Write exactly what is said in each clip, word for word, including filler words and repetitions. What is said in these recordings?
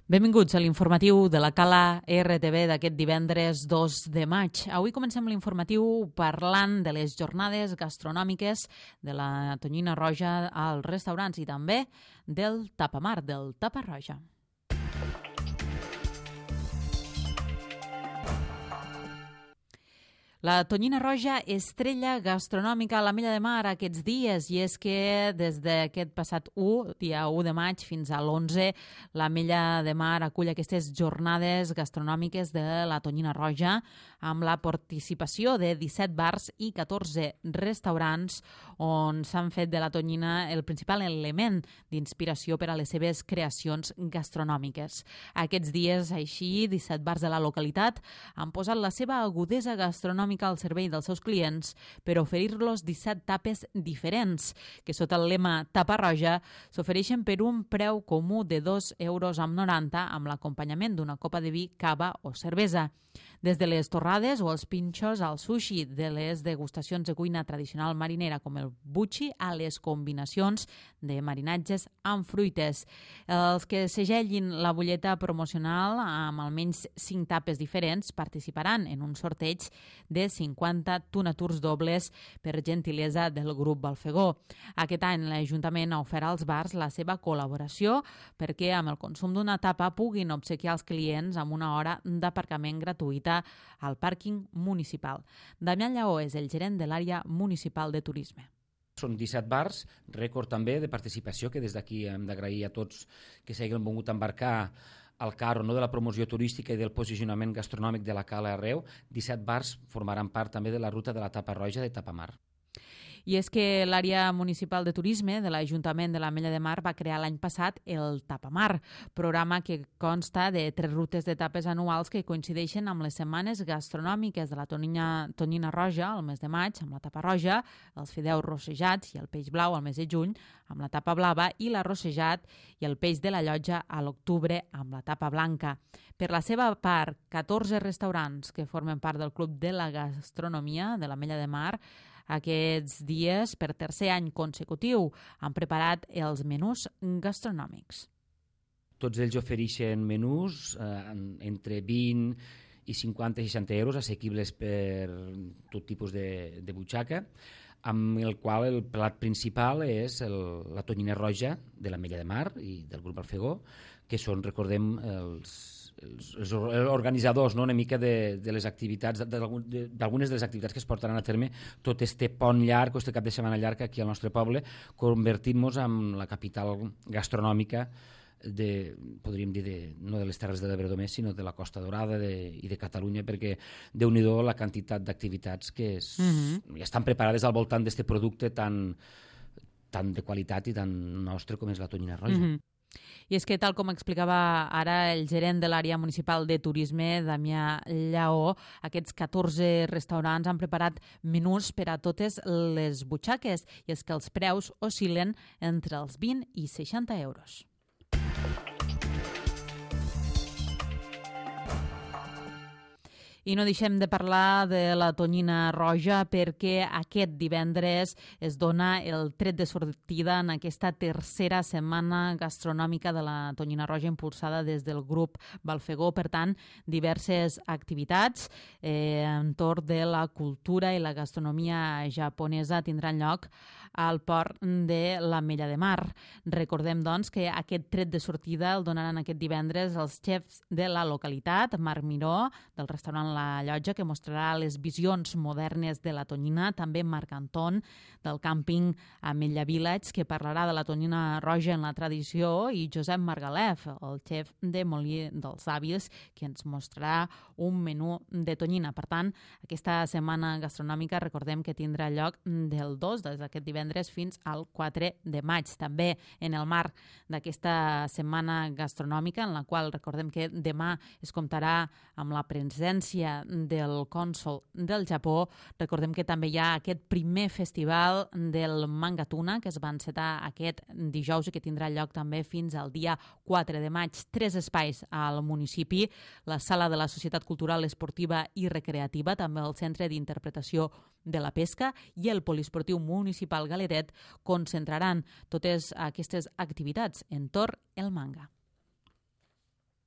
Benvinguts a l'informatiu de la Cala R T V d'aquest divendres dos de maig. Avui comencem l'informatiu parlant de les jornades gastronòmiques de la Tonyina Roja als restaurants i també del tapamar, del tapa roja. La Tonyina Roja, estrella gastronòmica a l'Ametlla de Mar aquests dies, i és que des d'aquest passat u, dia u de maig, fins a l'onze, l'Ametlla de Mar acull aquestes jornades gastronòmiques de la Tonyina Roja amb la participació de disset bars i catorze restaurants on s'han fet de la tonyina el principal element d'inspiració per a les seves creacions gastronòmiques. Aquests dies, així, disset bars de la localitat han posat la seva agudesa gastronòmica al servei dels seus clients per oferir-los disset tapes diferents, que sota el lema Tapa Roja s'ofereixen per un preu comú de dos euros amb noranta amb l'acompanyament d'una copa de vi, cava o cervesa. Des de les torrades o els pinxos al sushi, de les degustacions de cuina tradicional marinera com el buchi a les combinacions de marinatges amb fruites. Els que segellin la butlleta promocional amb almenys cinc tapes diferents participaran en un sorteig de cinquanta tunaturs dobles per gentilesa del grup Balfegó. Aquest any l'Ajuntament ha ofert als bars la seva col·laboració perquè amb el consum d'una tapa puguin obsequiar als clients amb una hora d'aparcament gratuïta al pàrquing municipal. Damià Lleó és el gerent de l'àrea municipal de turisme. Són disset bars, rècord també de participació, que des d'aquí hem d'agrair a tots que s'hagin volgut embarcar al carro, no, de la promoció turística i del posicionament gastronòmic de la Cala arreu. disset bars formaran part també de la ruta de la Tapa Roja de Tapamar. I és que l'àrea municipal de turisme de l'Ajuntament de l'Ametlla de Mar va crear l'any passat el Tapamar, programa que consta de tres rutes d'etapes anuals que coincideixen amb les setmanes gastronòmiques de la Tonyina, Tonyina Roja al mes de maig, amb la Tapa Roja, els fideus rossejats i el peix blau al mes de juny, amb la Tapa Blava, i l'arrossejat i el peix de la llotja a l'octubre amb la Tapa Blanca. Per la seva part, catorze restaurants que formen part del Club de la Gastronomia de l'Ametlla de Mar aquests dies, per tercer any consecutiu, han preparat els menús gastronòmics. Tots ells ofereixen menús eh, entre vint i cinquanta a seixanta euros, assequibles per tot tipus de, de butxaca, amb el qual el plat principal és el, la Tonyina Roja de l'Ametlla de Mar i del grup Balfegó, que són, recordem, els els, els organitzadors, no?, una mica de, de les activitats, d'algunes de les activitats que es portaran a terme tot este pont llarg, este cap de setmana llarg aquí al nostre poble, convertint-nos en la capital gastronòmica de, podríem dir, de, no de les Terres de l'Ebre només, sinó de la Costa Daurada de, i de Catalunya, perquè déu-n'hi-do la quantitat d'activitats que es, mm-hmm. ja estan preparades al voltant d'aquest producte tan, tan de qualitat i tan nostre com és la Tonyina Roja. Mm-hmm. I és que, tal com explicava ara el gerent de l'àrea municipal de turisme, Damià Lleó, aquests catorze restaurants han preparat menús per a totes les butxaques, i és que els preus oscil·len entre els vint i seixanta euros. I no deixem de parlar de la Tonyina Roja perquè aquest divendres es dona el tret de sortida en aquesta tercera setmana gastronòmica de la Tonyina Roja impulsada des del grup Balfegó. Per tant, diverses activitats eh, entorn de la cultura i la gastronomia japonesa tindran lloc al port de l'Ametlla de Mar. Recordem, doncs, que aquest tret de sortida el donaran aquest divendres els xefs de la localitat, Marc Miró, del restaurant La Llotja, que mostrarà les visions modernes de la tonyina, també Marc Anton, del càmping Ametlla Village, que parlarà de la Tonyina Roja en la tradició, i Josep Margalef, el xef de Molí dels Àvils, que ens mostrarà un menú de tonyina. Per tant, aquesta setmana gastronòmica, recordem que tindrà lloc del dos, des d'aquest divendres, fins al quatre de maig. També en el marc d'aquesta setmana gastronòmica, en la qual recordem que demà es comptarà amb la presència del cònsol del Japó, recordem que també hi ha aquest primer festival del manga tuna que es va encetar aquest dijous i que tindrà lloc també fins al dia quatre de maig. Tres espais al municipi, la sala de la Societat Cultural, Esportiva i Recreativa, també el Centre d'Interpretació de la Pesca i el Poliesportiu Municipal Galeret concentraran totes aquestes activitats entorn el manga.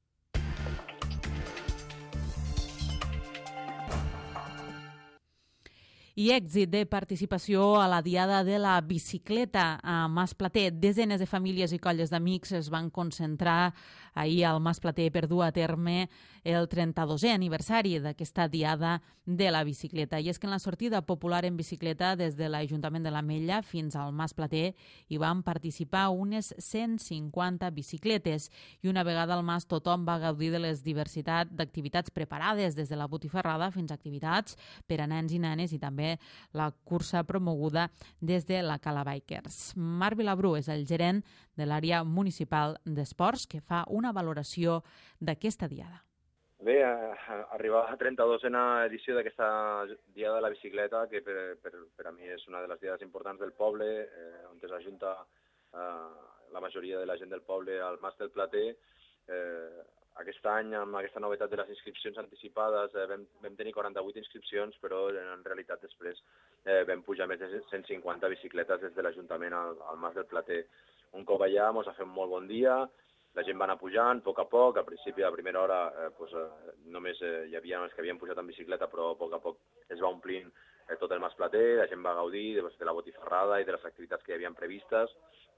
I èxit de participació a la Diada de la Bicicleta a Mas Plater. Desenes de famílies i colles d'amics es van concentrar ahir al Mas Plater per dur a terme el trenta-dosè aniversari d'aquesta Diada de la Bicicleta. I és que en la sortida popular en bicicleta des de l'Ajuntament de l'Ametlla fins al Mas Plater hi van participar unes cent cinquanta bicicletes i una vegada al Mas tothom va gaudir de les diversitat d'activitats preparades des de la botifarrada fins a activitats per a nens i nenes i també la cursa promoguda des de la Cala Bikers. Marc Vilabrú és el gerent de l'àrea municipal d'esports que fa una valoració d'aquesta diada. Bé, arribar a la trenta-dosena edició d'aquesta Diada de la Bicicleta, que per, per, per a mi és una de les diades importants del poble, eh, on s'ajunta eh, la majoria de la gent del poble al Mas del Plater. Eh, aquest any, amb aquesta novetat de les inscripcions anticipades, eh, vam, vam tenir quaranta-vuit inscripcions, però en realitat després eh, vam pujar més de cent cinquanta bicicletes des de l'Ajuntament al, al Mas del Plater. Un cop allà ens ha fet un molt bon dia, la gent va anar pujant a poc a poc. Al principi, a primera hora, eh, pues, eh, només eh, hi havia els que havien pujat en bicicleta, però a poc a poc es va omplint eh, tot el Mas Plater, la gent va gaudir de, de la botifarrada i de les activitats que hi havien previstes.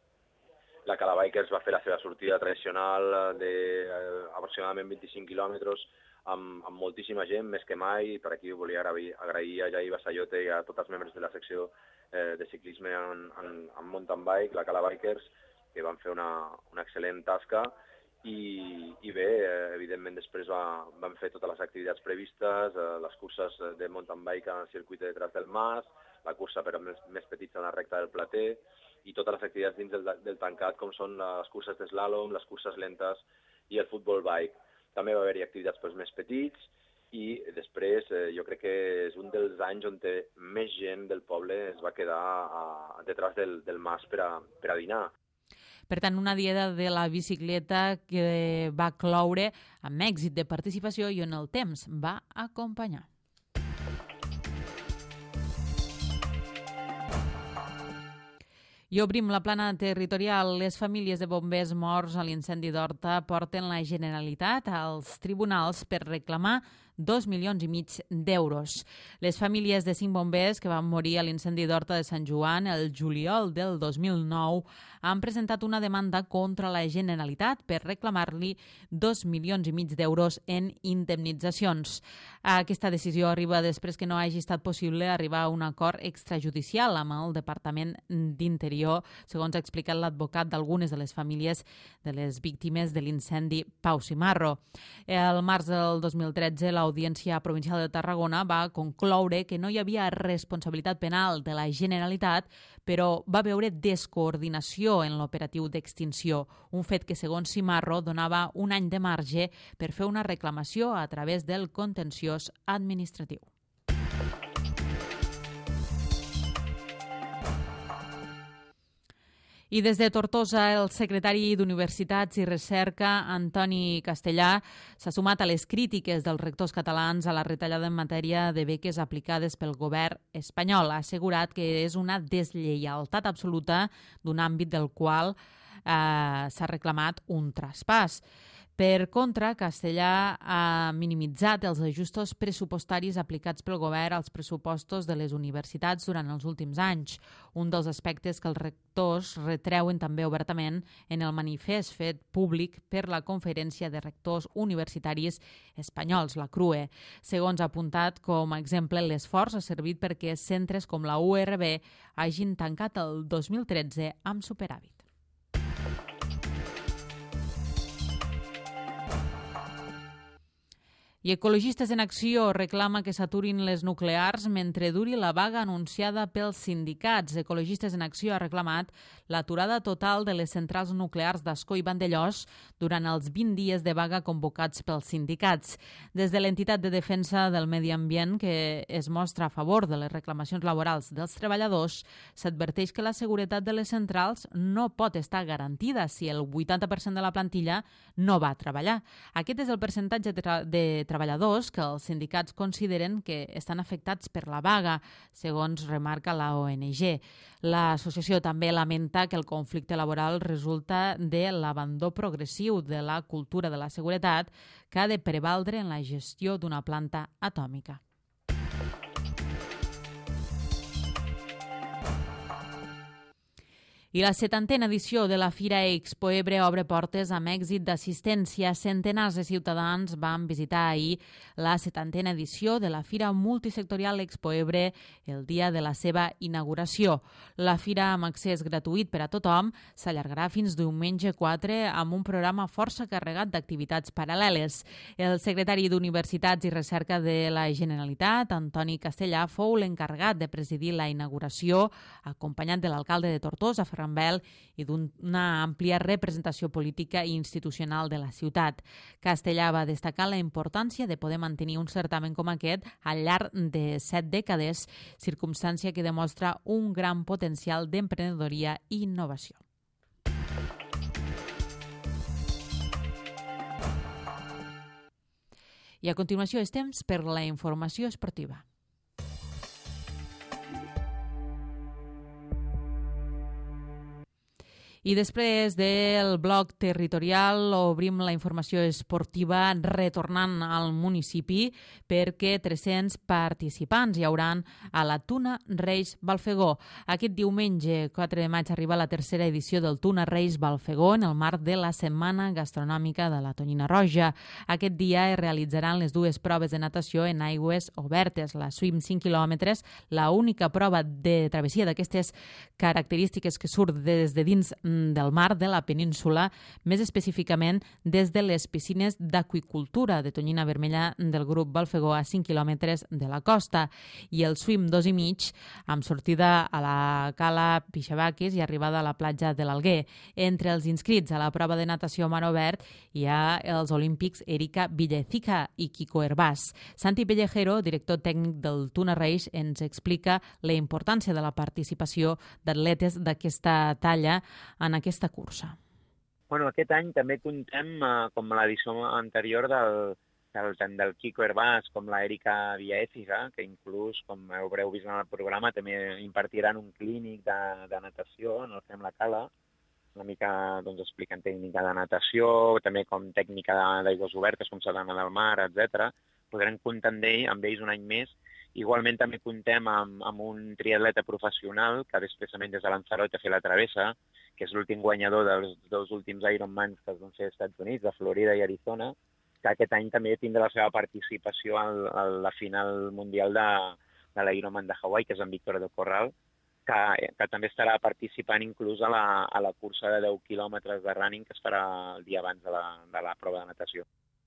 La Cala Bikers va fer la seva sortida tradicional d'aproximadament eh, vint-i-cinc quilòmetres amb, amb moltíssima gent, més que mai. Per aquí volia agrair, agrair a Jair Basayote i a tots els membres de la secció eh, de ciclisme en, en, en mountain bike, la Cala Bikers, que van fer una, una excel·lent tasca i, i bé, eh, evidentment després va, van fer totes les activitats previstes, eh, les curses de mountain bike al circuit de detrás del Mas, la cursa per a més, més petits en la recta del Plater i totes les activitats dins del, del tancat, com són les curses d'eslàlom, les curses lentes i el futbol bike. També va haver-hi activitats per als més petits i després eh, jo crec que és un dels anys on més gent del poble es va quedar a, a detrás del, del Mas per a, per a dinar. Per tant, una diada de la bicicleta que va cloure amb èxit de participació i on el temps va acompanyar. I obrim la plana territorial. Les famílies de bombers morts a l'incendi d'Horta porten la Generalitat als tribunals per reclamar dos milions i mig d'euros. Les famílies de cinc bombers que van morir a l'incendi d'Horta de Sant Joan el juliol del dos mil nou han presentat una demanda contra la Generalitat per reclamar-li dos milions i mig d'euros en indemnitzacions. Aquesta decisió arriba després que no hagi estat possible arribar a un acord extrajudicial amb el Departament d'Interior, segons ha explicat l'advocat d'algunes de les famílies de les víctimes de l'incendi Pau Simarro. El març del dos mil tretze, l'Audiència Provincial de Tarragona va concloure que no hi havia responsabilitat penal de la Generalitat, però va veure descoordinació en l'operatiu d'extinció, un fet que, segons Simarro, donava un any de marge per fer una reclamació a través del contenciós administratiu. I des de Tortosa, el secretari d'Universitats i Recerca, Antoni Castellà, s'ha sumat a les crítiques dels rectors catalans a la retallada en matèria de beques aplicades pel govern espanyol. Ha assegurat que és una deslleialtat absoluta d'un àmbit del qual eh, s'ha reclamat un traspàs. Per contra, Castellà ha minimitzat els ajustos pressupostaris aplicats pel govern als pressupostos de les universitats durant els últims anys, un dels aspectes que els rectors retreuen també obertament en el manifest fet públic per la Conferència de Rectors Universitaris Espanyols, la C R U E. Segons ha apuntat, com a exemple, l'esforç ha servit perquè centres com la U R B hagin tancat el dos mil tretze amb superàvit. I Ecologistes en Acció reclama que s'aturin les nuclears mentre duri la vaga anunciada pels sindicats. Ecologistes en Acció ha reclamat l'aturada total de les centrals nuclears d'Ascó i Vandellòs durant els vint dies de vaga convocats pels sindicats. Des de l'entitat de defensa del medi ambient, que es mostra a favor de les reclamacions laborals dels treballadors, s'adverteix que la seguretat de les centrals no pot estar garantida si el vuitanta per cent de la plantilla no va a treballar. Aquest és el percentatge de, tra de treballadors que els sindicats consideren que estan afectats per la vaga, segons remarca la O N G. L'associació també lamenta que el conflicte laboral resulta de l'abandó progressiu de la cultura de la seguretat que ha de prevaldre en la gestió d'una planta atòmica. I la setantena edició de la Fira Expo Ebre obre portes amb èxit d'assistència. Centenars de ciutadans van visitar ahir la setantena edició de la Fira Multisectorial Expo Ebre el dia de la seva inauguració. La fira, amb accés gratuït per a tothom, s'allargarà fins diumenge quatre amb un programa força carregat d'activitats paral·leles. El secretari d'Universitats i Recerca de la Generalitat, Antoni Castellà, fou l'encarregat de presidir la inauguració, acompanyat de l'alcalde de Tortosa, Ferran Bel, i d'una àmplia representació política i institucional de la ciutat. Castellà va destacar la importància de poder mantenir un certamen com aquest al llarg de set dècades, circumstància que demostra un gran potencial d'emprenedoria i innovació. I a continuació és temps per la informació esportiva. I després del bloc territorial obrim la informació esportiva retornant al municipi perquè tres-cents participants hi hauran a la Tuna Reis Balfegó. Aquest diumenge, quatre de maig, arriba la tercera edició del Tuna Reis Balfegó en el marc de la Setmana Gastronòmica de la Tonyina Roja. Aquest dia es realitzaran les dues proves de natació en aigües obertes. La swim cinc quilòmetres, la única prova de travessia d'aquestes característiques que surt des de dins del mar de la península, més específicament des de les piscines d'aquicultura de Tonyina Vermella del grup Balfegó a cinc quilòmetres de la costa, i el swim dos i mig amb sortida a la cala Pixabaquis i arribada a la platja de l'Alguer. Entre els inscrits a la prova de natació a mar obert hi ha els olímpics Erika Villecica i Kiko Herbàs. Santi Pellejero, director tècnic del Tuna Reis, ens explica la importància de la participació d'atletes d'aquesta talla en aquesta cursa. Bueno, aquest any també contem, eh, com a l'edició anterior, del, del, tant del Kiko Herbàs com l'Erika Villecica, que inclús, com haureu vist en el programa, també impartiran un clínic de, de natació en el Fem la Cala, una mica doncs, explicant tècnica de natació, també com tècnica d'aigües obertes, com s'ha d'anar del mar, etcètera. Podrem comptar amb, ell, amb ells un any més. Igualment també contem amb, amb un triatleta professional que expressament des de Lanzarote ha fet la travessa, que és l'últim guanyador dels dos últims Ironmans que es van fer als Estats Units, de Florida i Arizona, que aquest any també tindrà la seva participació a la final mundial de, de l'Ironman de Hawaii, que és en Víctor de Corral, que, que també estarà participant inclús a la, a la cursa de deu quilòmetres de running que es farà el dia abans de la, de la prova de natació.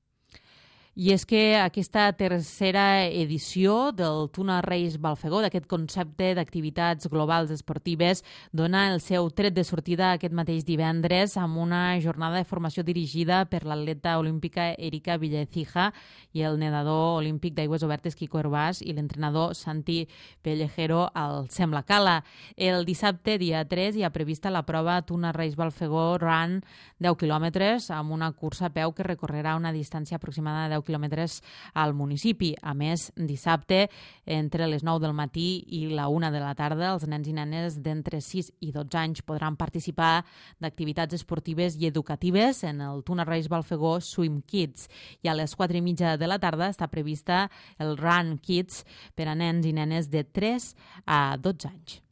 I és que aquesta tercera edició del Tuna Reis Balfegó, d'aquest concepte d'activitats globals esportives, dona el seu tret de sortida aquest mateix divendres amb una jornada de formació dirigida per l'atleta olímpica Erika Villecica i el nedador olímpic d'aigües obertes Kiko Herbàs i l'entrenador Santi Pellejero al Sembla Cala. El dissabte, dia tres, hi ha prevista la prova Tuna Reis Balfegó Run deu quilòmetres amb una cursa a peu que recorrerà una distància aproximada de deu quilòmetres al municipi. A més, dissabte, entre les nou del matí i la una de la tarda, els nens i nenes d'entre sis i dotze anys podran participar d'activitats esportives i educatives en el Tuna Reis Balfegó Swim Kids. I a les quatre i mitja de la tarda està prevista el Run Kids per a nens i nenes de tres a dotze anys.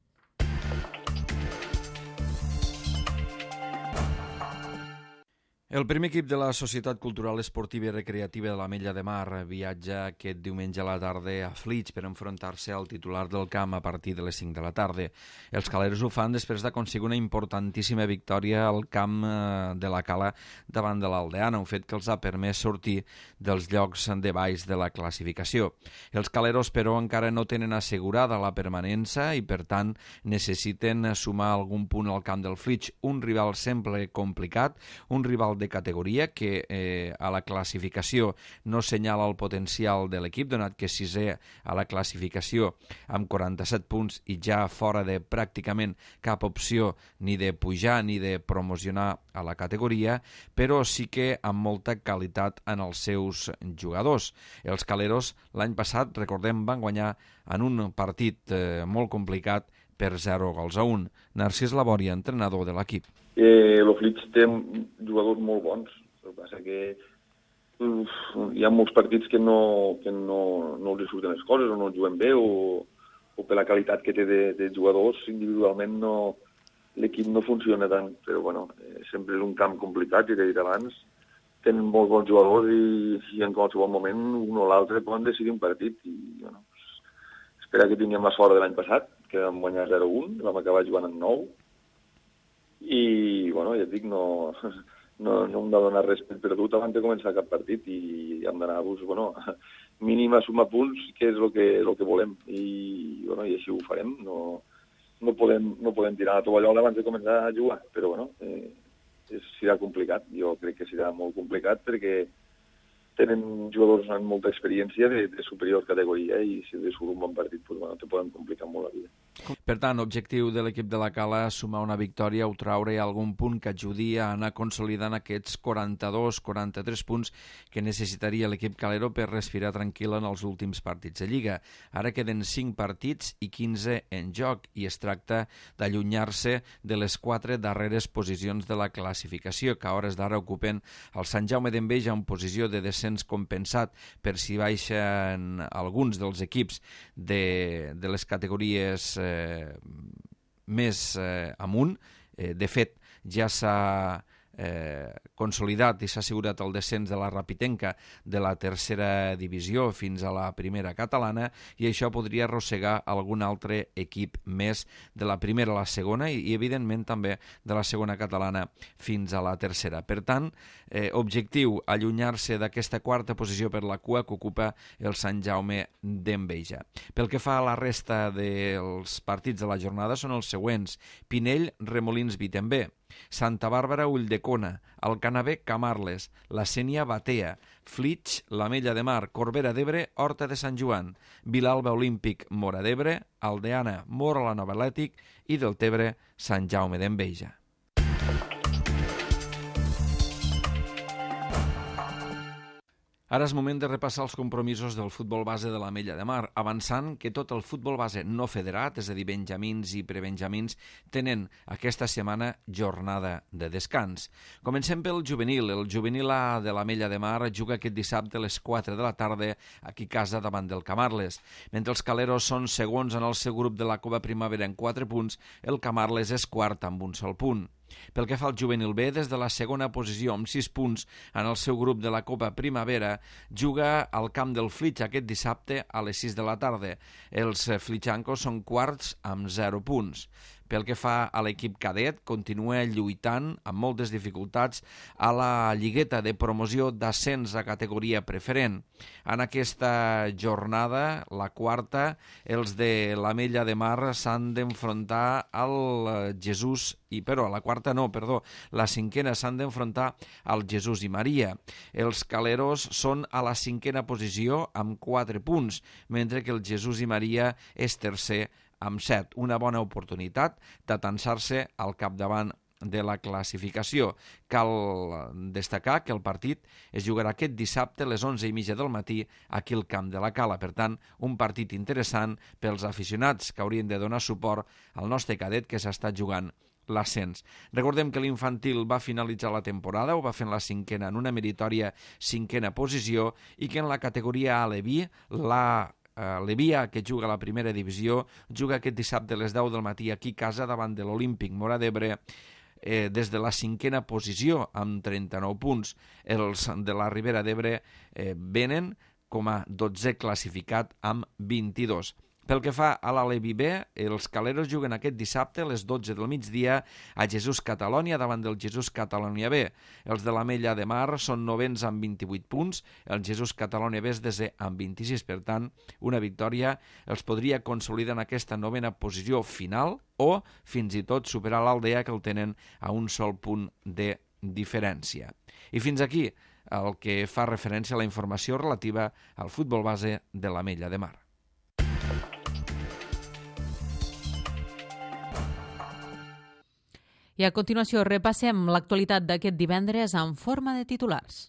El primer equip de la Societat Cultural Esportiva i Recreativa de l'Ametlla de Mar viatja aquest diumenge a la tarda a Flix per enfrontar-se al titular del camp a partir de les cinc de la tarda. Els caleros ho fan després d'aconseguir una importantíssima victòria al camp de la Cala davant de l'Aldeana, un fet que els ha permès sortir dels llocs de baix de la classificació. Els caleros, però, encara no tenen assegurada la permanència i, per tant, necessiten sumar algun punt al camp del Flix, un rival sempre complicat, un rival de categoria que eh, a la classificació no senyala el potencial de l'equip, donat que sisè a la classificació amb quaranta-set punts i ja fora de pràcticament cap opció ni de pujar ni de promocionar a la categoria, però sí que amb molta qualitat en els seus jugadors. Els caleros l'any passat, recordem, van guanyar en un partit eh, molt complicat per zero gols a un. Narcís Labòria, entrenador de l'equip. Eh, el Flix té jugadors molt bons. El que passa que uf, hi ha molts partits que no, que no, no els surten les coses o no juguen bé o, o per la qualitat que té de, de jugadors individualment no, l'equip no funciona tant, però bueno, eh, sempre és un camp complicat, ja t'he dit abans. Tenen molts bons jugadors i, i en qualsevol moment un o l'altre poden decidir un partit i bueno, espera que tinguem la sort de l'any passat, que vam guanyar zero a un, vam acabar jugant en nou i bueno, ja et dic, no, no, no hem de donar res per perdut abans de començar cap partit i hem d'anar pues, bueno, mínim a sumar punts, que és el que, el que volem i, bueno, i així ho farem. No, no, podem, no podem tirar la tovallola abans de començar a jugar, però bueno, eh, serà complicat. Jo crec que serà molt complicat perquè tenen jugadors amb molta experiència de, de superior categoria i si de surt un bon partit pues, bueno, te poden complicar molt la vida. Per tant, objectiu de l'equip de la Cala és sumar una victòria o traure algun punt que ajudi a anar consolidant aquests quaranta-dos quaranta-tres punts que necessitaria l'equip calero per respirar tranquil en els últims partits de Lliga. Ara queden cinc partits i quinze en joc i es tracta d'allunyar-se de les quatre darreres posicions de la classificació que a hores d'ara ocupen el Sant Jaume d'Enveja en posició de descens compensat per si baixen alguns dels equips de, de les categories eh, més eh, amunt. Eh, de fet, ja s'ha eh, consolidat i s'ha assegurat el descens de la Rapitenca de la tercera divisió fins a la primera catalana i això podria arrossegar algun altre equip més de la primera a la segona i, i evidentment també de la segona catalana fins a la tercera. Per tant, eh, objectiu allunyar-se d'aquesta quarta posició per la cua que ocupa el Sant Jaume d'Enveja. Pel que fa a la resta dels partits de la jornada són els següents: Pinell, Remolins, Vitembé, Santa Bàrbara, Ulldecona, Alcanavec, Camarles, La Sénia, Batea, Flix, l'Ametlla de Mar, Corbera d'Ebre, Horta de Sant Joan, Vilalba, Olímpic, Móra d'Ebre, Aldeana, Móra la Nova Atlètic i Deltebre, Sant Jaume d'Enveja. Ara és moment de repassar els compromisos del futbol base de l'Ametlla de Mar, avançant que tot el futbol base no federat, és a dir, benjamins i prebenjamins, tenen aquesta setmana jornada de descans. Comencem pel juvenil. El juvenil A de l'Ametlla de Mar juga aquest dissabte a les quatre de la tarda aquí a casa davant del Camarles. Mentre els caleros són segons en el seu grup de la Copa Primavera en quatre punts, el Camarles és quart amb un sol punt. Pel que fa al juvenil B, des de la segona posició amb sis punts en el seu grup de la Copa Primavera, juga al camp del Flix aquest dissabte a les sis de la tarda. Els flixancos són quarts amb zero punts. Pel que fa a l'equip cadet, continua lluitant amb moltes dificultats a la lligueta de promoció d'ascens a categoria preferent. En aquesta jornada, la quarta, els de l'Ametlla de Mar s'han d'enfrontar al Jesús i però a la quarta no, perdó, la cinquena s'han d'enfrontar al Jesús i Maria. Els caleros són a la cinquena posició amb quatre punts, mentre que el Jesús i Maria és tercer amb set. Una bona oportunitat d'atansar-se al capdavant de la classificació. Cal destacar que el partit es jugarà aquest dissabte a les onze i mitja del matí aquí al camp de la Cala. Per tant, un partit interessant pels aficionats que haurien de donar suport al nostre cadet que s'està jugant l'ascens. Recordem que l'infantil va finalitzar la temporada, ho va fer en la cinquena, en una meritòria cinquena posició, i que en la categoria A Leví, la Levia, que juga a la primera divisió, juga aquest dissabte a les deu del matí aquí a casa davant de l'Olímpic Móra d'Ebre, eh, des de la cinquena posició amb trenta-nou punts. Els de la Ribera d'Ebre eh, venen com a dotzè classificat amb vint-i-dos. Pel que fa a l'Alevi B, els caleros juguen aquest dissabte a les dotze del migdia a Jesús Catalònia davant del Jesús Catalònia B. Els de l'Ametlla de Mar són novens amb vint-i-vuit punts, el Jesús Catalònia B és desè amb vint-i-sis, per tant, una victòria els podria consolidar en aquesta novena posició final o fins i tot superar l'Aldea, que el tenen a un sol punt de diferència. I fins aquí el que fa referència a la informació relativa al futbol base de l'Ametlla de Mar. I a continuació repassem l'actualitat d'aquest divendres en forma de titulars.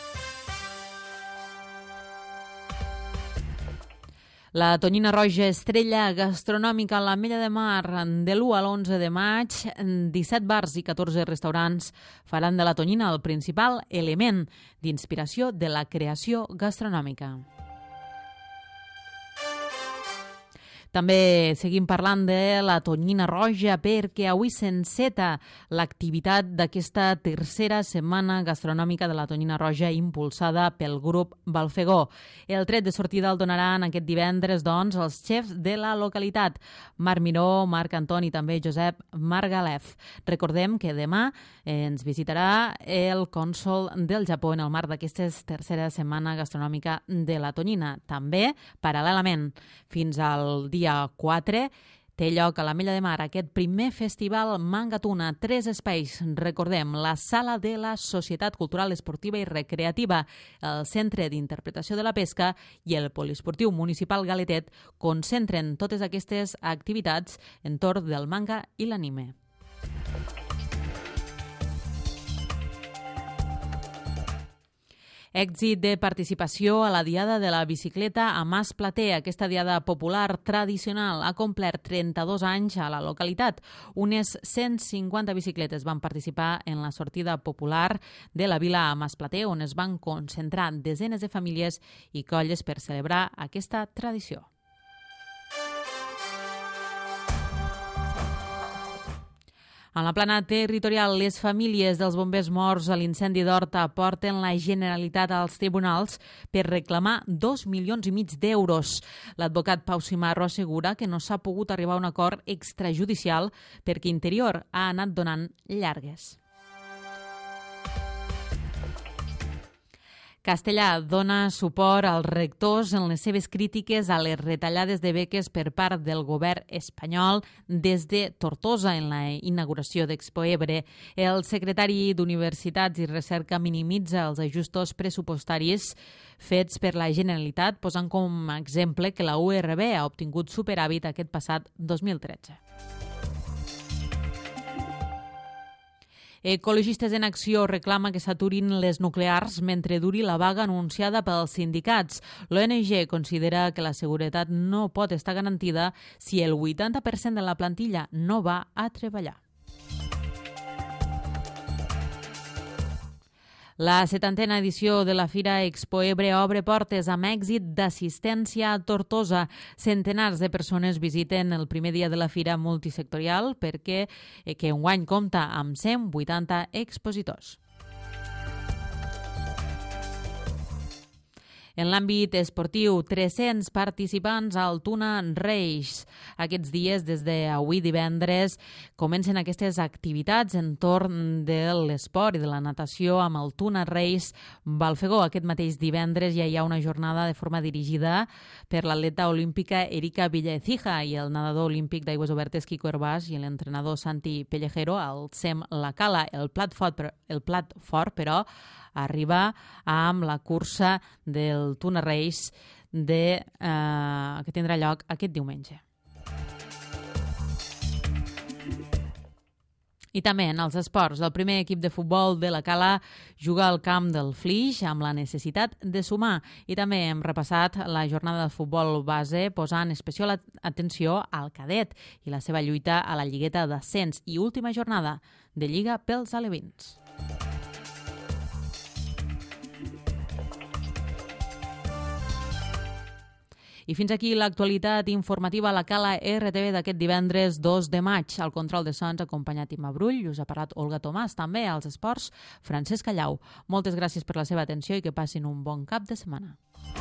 La tonyina roja estrella gastronòmica a l'Ametlla de Mar de l'u a l'onze de maig, disset bars i catorze restaurants faran de la tonyina el principal element d'inspiració de la creació gastronòmica. També seguim parlant de la tonyina roja perquè avui s'enceta l'activitat d'aquesta tercera setmana gastronòmica de la tonyina roja impulsada pel grup Balfegó. El tret de sortida el donaran aquest divendres, doncs, els xefs de la localitat, Marc Miró, Marc Anton i també Josep Margalef. Recordem que demà ens visitarà el cònsol del Japó en el marc d'aquesta tercera setmana gastronòmica de la tonyina. També, paral·lelament, fins al dia quatre, té lloc a l'Ametlla de Mar aquest primer festival Manga Tuna. Tres espais, recordem, la Sala de la Societat Cultural Esportiva i Recreativa, el Centre d'Interpretació de la Pesca i el Poliesportiu Municipal Galetet concentren totes aquestes activitats entorn del manga i l'anime. Èxit de participació a la Diada de la Bicicleta a Mas Plater. Aquesta diada popular tradicional ha complert trenta-dos anys a la localitat. Unes cent cinquanta bicicletes van participar en la sortida popular de la vila a Mas Plater, on es van concentrar desenes de famílies i colles per celebrar aquesta tradició. En la plana territorial, les famílies dels bombers morts a l'incendi d'Horta porten la Generalitat als tribunals per reclamar dos milions i mig d'euros. L'advocat Pau Simarro assegura que no s'ha pogut arribar a un acord extrajudicial perquè Interior ha anat donant llargues. Castellà dona suport als rectors en les seves crítiques a les retallades de beques per part del govern espanyol des de Tortosa en la inauguració d'Expo Ebre. El secretari d'Universitats i Recerca minimitza els ajustos pressupostaris fets per la Generalitat, posant com a exemple que la U R B ha obtingut superàvit aquest passat dos mil tretze. Ecologistes en Acció reclama que s'aturin les nuclears mentre duri la vaga anunciada pels sindicats. L'O N G considera que la seguretat no pot estar garantida si el vuitanta per cent de la plantilla no va a treballar. La setantena edició de la Fira Expo Ebre obre portes amb èxit d'assistència a Tortosa. Centenars de persones visiten el primer dia de la Fira multisectorial perquè que enguany compta amb cent vuitanta expositors. En l'àmbit esportiu, tres-cents participants al Tuna Race. Aquests dies, des d'avui divendres, comencen aquestes activitats entorn de l'esport i de la natació amb el Tuna Race Balfegó. Aquest mateix divendres ja hi ha una jornada de forma dirigida per l'atleta olímpica Erika Villaecija i el nedador olímpic d'aigües obertes Quico Herbàs i l'entrenador Santi Pellejero al C E M La Cala. El plat fort, el plat fort però, arriba amb la cursa del Tuna Race de, eh, que tindrà lloc aquest diumenge. I també en els esports, el primer equip de futbol de la Cala juga al camp del Flix amb la necessitat de sumar. I també hem repassat la jornada de futbol base posant especial atenció al cadet i la seva lluita a la lligueta d'ascens i última jornada de Lliga pels alevins. I fins aquí l'actualitat informativa a la Cala R T V d'aquest divendres dos de maig. Al control de sons acompanyat Imma Brull, us ha parlat Olga Tomàs, també als esports Francesc Callau. Moltes gràcies per la seva atenció i que passin un bon cap de setmana.